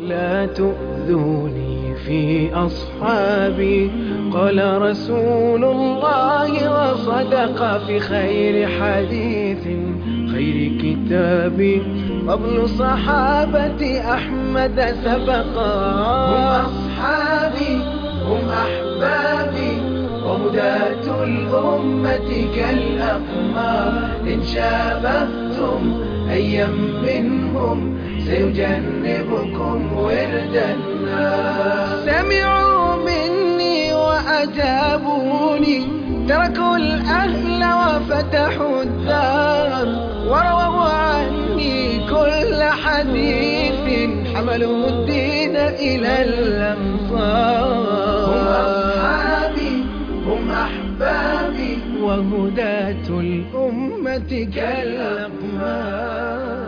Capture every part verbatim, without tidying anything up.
لا تؤذوني في أصحابي، قال رسول الله وصدق في خير حديث خير كتاب قبل صحابة أحمد سبقا. هم أصحابي هم أحبابي وهداة الأمة كالأقمار، إن شابهتم أيا منهم سيجنبكم ورد النار. سمعوا مني وأجابوني، تركوا الأهل وفتحوا الدار، ورووا عني كل حديث حملوا الدين إلى الأمصار. هم أصحابي هم أحبابي وهداة الأمة كالأقمار.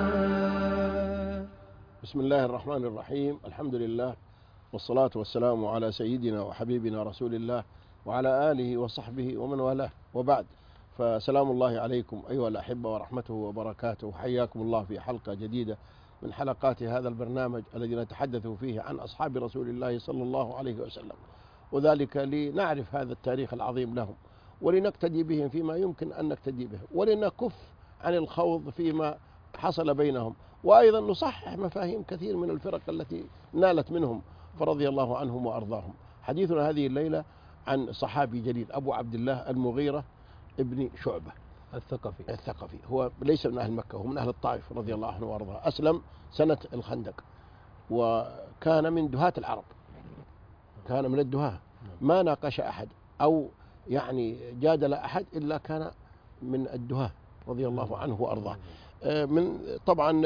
بسم الله الرحمن الرحيم. الحمد لله والصلاة والسلام على سيدنا وحبيبنا رسول الله وعلى آله وصحبه ومن والاه، وبعد، فسلام الله عليكم أيها الأحبة ورحمته وبركاته. حياكم الله في حلقة جديدة من حلقات هذا البرنامج الذي نتحدث فيه عن أصحاب رسول الله صلى الله عليه وسلم، وذلك لنعرف هذا التاريخ العظيم لهم، ولنقتدي بهم فيما يمكن أن نقتدي به، ولنكف عن الخوض فيما حصل بينهم، وأيضا نصحح مفاهيم كثير من الفرق التي نالت منهم فرضي الله عنهم وأرضاهم. حديثنا هذه الليلة عن صحابي جليل أبو عبد الله المغيرة ابن شعبة الثقفي. الثقفي هو ليس من أهل مكة، هو من أهل الطائف رضي الله عنه وأرضاه. أسلم سنة الخندق، وكان من دهاة العرب، كان من الدهاة، ما ناقش أحد أو يعني جادل أحد إلا كان من الدهاة رضي الله عنه وأرضاه. من طبعا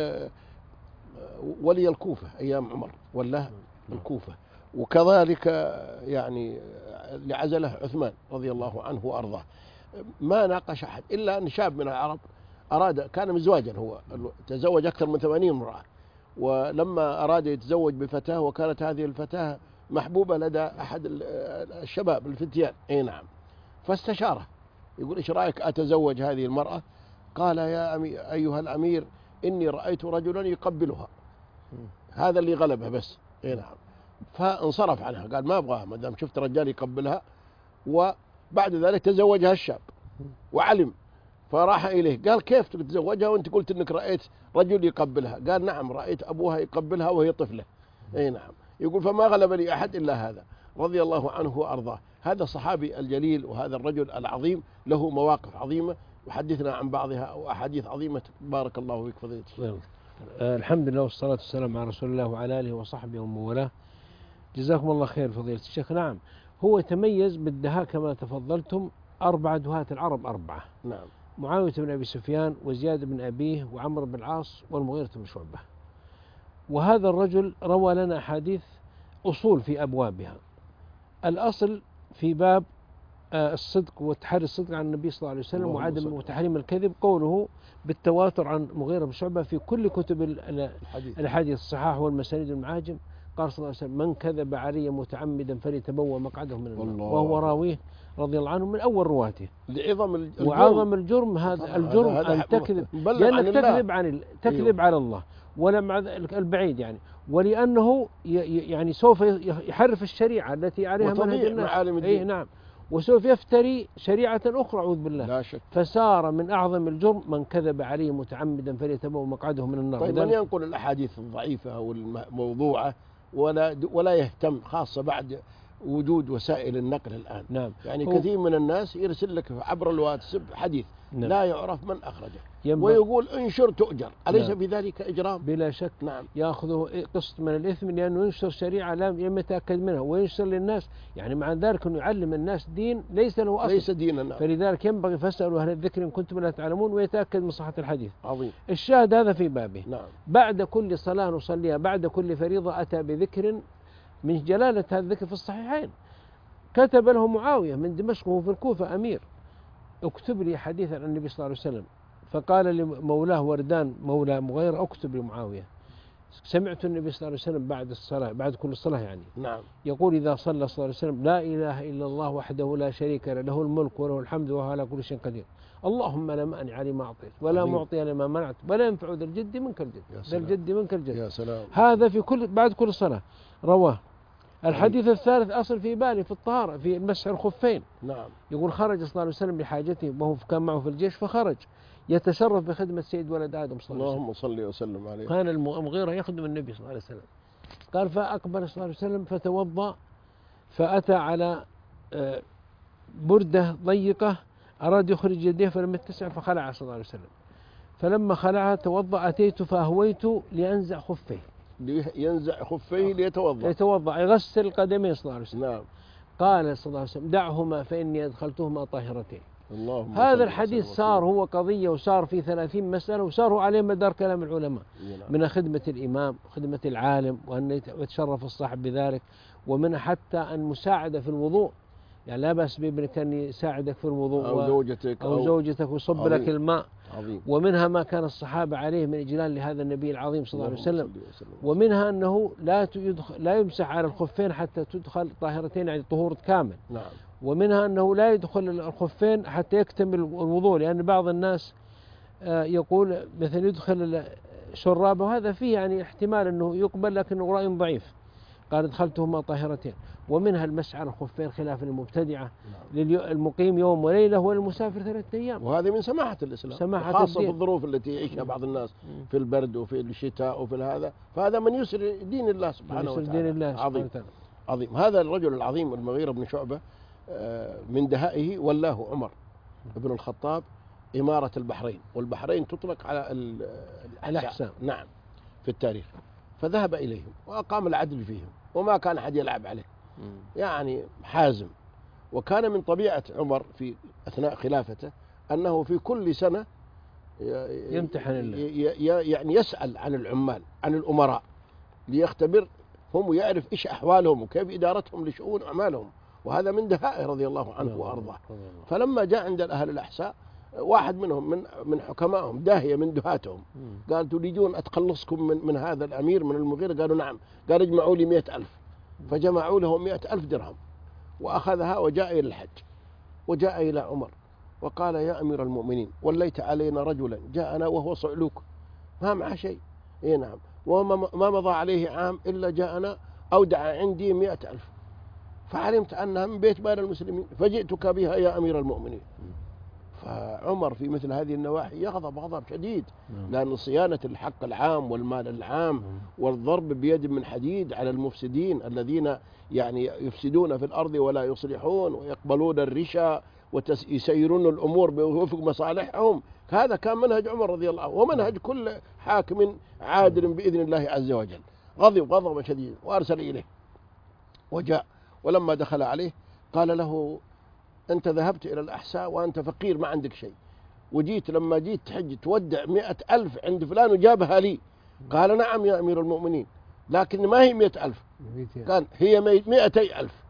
ولي الكوفة أيام عمر، ولا الكوفة، وكذلك يعني لعزله عثمان رضي الله عنه وأرضاه. ما ناقش أحد إلا أن شاب من العرب أراد، كان مزواجا، هو تزوج أكثر من ثمانين امرأة، ولما أراد يتزوج بفتاة وكانت هذه الفتاة محبوبة لدى أحد الشباب الفتيان، أي نعم، فاستشاره يقول إيش رأيك أتزوج هذه المرأة؟ قال يا أمي أيها الأمير إني رأيت رجلا يقبلها، هذا اللي غلبه بس، أي نعم. فانصرف عنها، قال ما أبغاها ما دام شفت رجال يقبلها. وبعد ذلك تزوجها الشاب وعلم، فراح إليه قال كيف تتزوجها وأنت قلت إنك رأيت رجل يقبلها؟ قال نعم رأيت أبوها يقبلها وهي طفلة، أي نعم. يقول فما غلبني أحد إلا هذا رضي الله عنه وأرضاه. هذا الصحابي الجليل وهذا الرجل العظيم له مواقف عظيمة، وحدثنا عن بعضها وأحاديث عظيمة. بارك الله فيك فضيلة الشيخ. آه الحمد لله والصلاة والسلام على رسول الله وعلى آله وصحبه ومن والاه. جزاكم الله خير فضيلة الشيخ. نعم، هو تميز بالدهاء كما تفضلتم، أربعة دهاة العرب أربعة، نعم، معاوية بن أبي سفيان وزياد بن أبيه وعمرو بن العاص والمغيرة بن شعبة. وهذا الرجل روى لنا أحاديث أصول في أبوابها. الأصل في باب الصدق وتحري الصدق عن النبي صلى الله عليه وسلم وعدم وتحريم الكذب، قوله بالتواتر عن مغيرة بن شعبة في كل كتب الحديث الصحاح والمسانيد والمعاجم. قال صلى الله عليه وسلم من كذب علي متعمدا فليتبوأ مقعده من النار، وهو راويه رضي الله عنه من أول رواته. لعظم الجرم، وعظم الجرم هذا الجرم أن تكذب، لأنك تكذب عن تكذب على الله ولا مع البعيد يعني، ولأنه يعني سوف يحرف الشريعة التي عليها منهج الناس، أي نعم، وسوف يفتري شريعة أخرى أعوذ بالله، لا شك. فصار من أعظم الجرم من كذب عليه متعمدا فليتبوأ مقعده من النار. طيب من ينقل الأحاديث الضعيفة أو الموضوعة ولا ولا يهتم، خاصة بعد وجود وسائل النقل الآن، نعم، يعني كثير من الناس يرسل لك عبر الواتساب حديث، نعم، لا يعرف من أخرجه ويقول انشر تؤجر، أليس نعم. بذلك إجرام؟ بلا شك، نعم، يأخذه قسط من الإثم لأنه ينشر شريعة لم يتأكد منها وينشر للناس، يعني مع ذلك أنه يعلم الناس دين ليس له أصل، ليس دينا، نعم. فلذلك ينبغي فاسألوا أهل الذكر إن كنتم لا تعلمون ويتأكد من صحة الحديث. عظيم. الشاهد هذا في بابه، نعم. بعد كل صلاة نصليها بعد كل فريضة أتى بذكر من جلالة هذا الذكر في الصحيحين. كتب له معاوية من دمشق وهو في الكوفة أمير اكتب لي حديثا عن النبي صلى الله عليه وسلم، فقال لمولاه وردان مولى مغيرة اكتب لمعاوية سمعت النبي صلى الله عليه وسلم بعد الصلاة بعد كل صلاة يعني نعم. يقول إذا صلى صلى الله عليه وسلم لا إله إلا الله وحده لا شريك له له الملك وله الحمد وهو على كل شيء قدير اللهم لا مانع لما أعطيت ولا عظيم. معطي لما منعت ولا ينفع ذا الجد منك الجد، يا ذا سلام. الجد منك الجد. يا سلام. هذا في كل بعد كل صلاة رواه. الحديث الثالث أصل في بالي في الطهارة في مسح الخفين. نعم. يقول خرج صلى الله عليه وسلم لحاجته وهو كان معه في الجيش، فخرج يتشرف بخدمة سيد ولد آدم صلى الله عليه وسلم. اللهم صل وسلم عليه. كان المغيرة يخدم النبي صلى الله عليه وسلم. قال فأقبل صلى الله عليه وسلم فتوضأ، فأتى على بردة ضيقة أراد يخرج يديه فلم يتسع فخلع صلى الله عليه وسلم. فلما خلعها توضأ، أتيت فأهويت لأنزع خفيه، ينزع خفيه ليتوضأ يتوضأ يغسل القدمين صلى الله عليه وسلم. نعم. قال صلى الله عليه وسلم دعهما فإني أدخلتهما طاهرتين. اللهم هذا الحديث صار هو قضية وصار في ثلاثين مسألة وصاروا عليه مدار كلام العلماء من خدمة الإمام، خدمة العالم، وأن يتشرف الصاحب بذلك، ومن حتى أن مساعدة في الوضوء، يعني لا بأس بابنك أن يساعدك في الوضوء أو زوجتك أو, أو زوجتك ويصب عظيم. لك الماء عظيم. ومنها ما كان الصحابة عليه من إجلال لهذا النبي العظيم صلى الله عليه وسلم. ومنها أنه لا يدخل لا يمسح على الخفين حتى تدخل طاهرتين، يعني طهور كامل. نعم. ومنها أنه لا يدخل الخفين حتى يكتمل الوضوء، لأن بعض الناس يقول مثل يدخل شرابه، وهذا فيه يعني احتمال أنه يقبل لكنه رأي ضعيف. قال ادخلتهما طاهرتين. ومنها المسح على الخفين خلاف المبتدعة. نعم. للمقيم يوم وليلة والمسافر ثلاثة أيام. وهذا من سماحة الإسلام، سماحة خاصة الدين. في الظروف التي يعيشها بعض الناس في البرد وفي الشتاء وفي هذا، فهذا من يسر دين الله سبحانه وتعالى. دين الله عظيم. وتعالى. عظيم. هذا الرجل العظيم المغيرة بن شعبة من دهائه ولاه عمر بن الخطاب إمارة البحرين، والبحرين تطلق على الأحساء نعم في التاريخ، فذهب إليهم وأقام العدل فيهم وما كان أحد يلعب عليه، يعني حازم. وكان من طبيعة عمر في أثناء خلافته أنه في كل سنة يمتحن الله، يعني يسأل عن العمال عن الأمراء ليختبر هم ويعرف إيش أحوالهم وكيف إدارتهم لشؤون أعمالهم، وهذا من دهائه رضي الله عنه وأرضاه. فلما جاء عند الأهل الأحساء واحد منهم من من حكمائهم داهية من دهاتهم قال تريدون أتخلصكم من من هذا الأمير من المغيرة؟ قالوا نعم. قال اجمعوا لي مئة ألف، فجمعوا له مئة ألف درهم وأخذها وجاء إلى الحج وجاء إلى عمر وقال يا أمير المؤمنين وليت علينا رجلا جاءنا وهو صعلوك ما معه شيء، إيه نعم، وما ما مضى عليه عام إلا جاءنا أودع عندي مئة ألف، فعلمت أنها من بيت مال المسلمين فجئتك بها يا أمير المؤمنين. فعمر في مثل هذه النواحي يغضب غضب شديد، لأن صيانة الحق العام والمال العام والضرب بيد من حديد على المفسدين الذين يعني يفسدون في الأرض ولا يصلحون ويقبلون الرشا ويسيرون الأمور بوفق مصالحهم، هذا كان منهج عمر رضي الله عنه ومنهج كل حاكم عادل بإذن الله عز وجل. غضب غضب شديد وأرسل إليه وجاء، ولما دخل عليه قال له أنت ذهبت إلى الأحساء وأنت فقير ما عندك شيء، وجيت لما جيت تحج تودع مئة ألف عند فلان وجابها لي. قال نعم يا أمير المؤمنين لكن ما هي مئة ألف، قال هي مئتي ألف.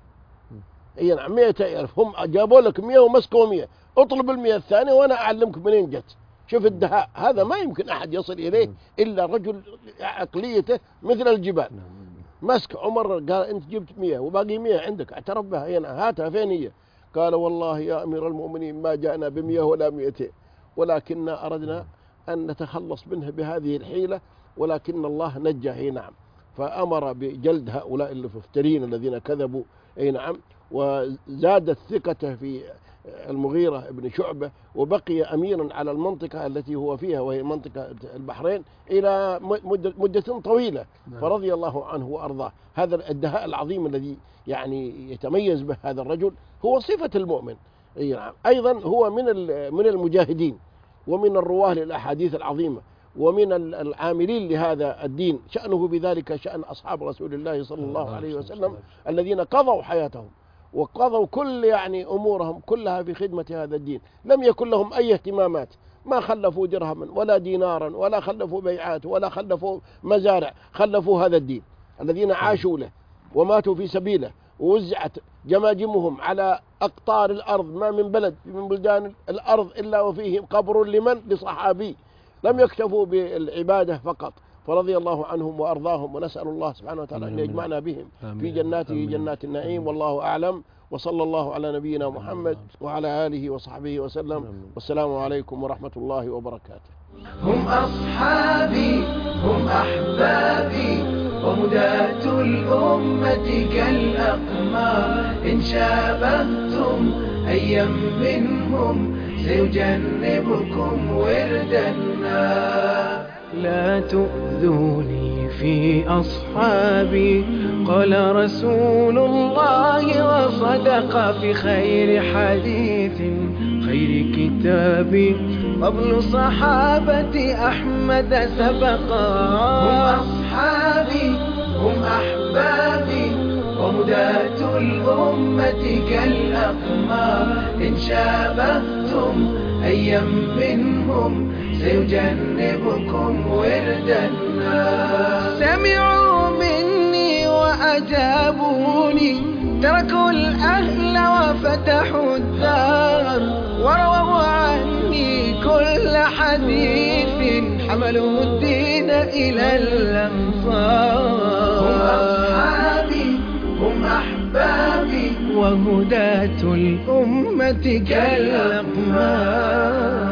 اي نعم مئتي ألف، هم جابوا لك مئة ومسكوا مئة، اطلب المئة الثانية وأنا أعلمك منين جت. شوف الدهاء هذا ما يمكن أحد يصل إليه إلا رجل عقليته مثل الجبال. مسك عمر قال أنت جبت مئة وباقي مئة عندك، اعترف بها، هاتها فين هي؟ قال والله يا أمير المؤمنين ما جاءنا بمئة ولا مئتين، ولكننا أردنا أن نتخلص منه بهذه الحيلة، ولكن الله نجاه. نعم. فأمر بجلد هؤلاء المفترين الذين كذبوا، أي نعم، وزادت ثقته في المغيرة بن شعبة وبقي أميرا على المنطقة التي هو فيها وهي منطقة البحرين إلى مدة, مدة طويلة. فرضي الله عنه وأرضاه. هذا الدهاء العظيم الذي يعني يتميز به هذا الرجل هو صفة المؤمن. أيضا هو من من المجاهدين ومن الرواه للأحاديث العظيمة ومن العاملين لهذا الدين، شأنه بذلك شأن أصحاب رسول الله صلى الله عليه وسلم الذين قضوا حياتهم وقضوا كل يعني أمورهم كلها في خدمة هذا الدين، لم يكن لهم أي اهتمامات، ما خلفوا درهما ولا دينارا ولا خلفوا بيعات ولا خلفوا مزارع، خلفوا هذا الدين الذين عاشوا له وماتوا في سبيله، ووزعت جماجمهم على أقطار الأرض، ما من بلد من بلدان الأرض إلا وفيه قبر لمن؟ لصحابي. لم يكتفوا بالعبادة فقط، فرضي الله عنهم وأرضاهم، ونسأل الله سبحانه وتعالى أن يجمعنا بهم في جناته جنات النعيم. والله أعلم، وصلى الله على نبينا محمد وعلى آله وصحبه وسلم، والسلام عليكم ورحمة الله وبركاته. هم أصحابي هم أحبابي وهداة الأمة كالأقمار، إن شابهتم أيا منهم سيجنبكم ورد النار. لا تؤذوني في أصحابي قال رسول الله وصدق في خير حديث خير كتاب قبل صحابة أحمد سبقا. هم أصحابي هم أحبابي وهداة الأمة كالأقمار، إن شابهتم أيا منهم سيجنبكم ورد النار. سمعوا مني وأجابوني، تركوا الأهل وفتحوا الدار، ورووا عني كل حديث حملوا الدين إلى الأمصار. هم أصحابي هم أحبابي وهداة الأمة كالأقمار.